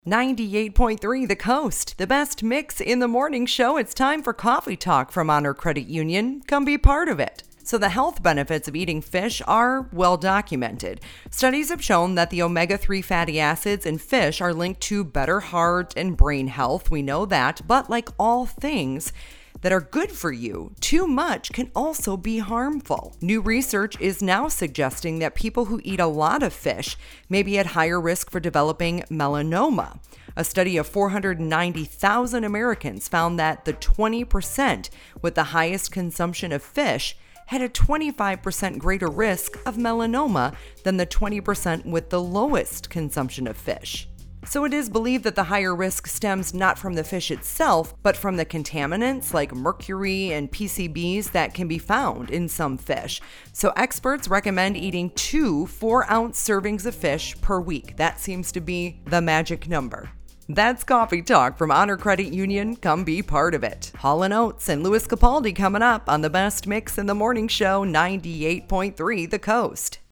98.3 The Coast, the best mix in the morning show. It's time for Coffee Talk from Honor Credit Union. Come be part of it. So the health benefits of eating fish are well documented. Studies have shown that the omega-3 fatty acids in fish are linked to better heart and brain health. We know that, but like all things that are good for you, too much can also be harmful. New research is now suggesting that people who eat a lot of fish may be at higher risk for developing melanoma. A study of 490,000 Americans found that the 20% with the highest consumption of fish had a 25% greater risk of melanoma than the 20% with the lowest consumption of fish. So it is believed that the higher risk stems not from the fish itself, but from the contaminants like mercury and PCBs that can be found in some fish. So experts recommend eating 2 4-ounce servings of fish per week. That seems to be the magic number. That's Coffee Talk from Honor Credit Union. Come be part of it. Hall & Oates and Louis Capaldi coming up on the best mix in the morning show, 98.3 The Coast.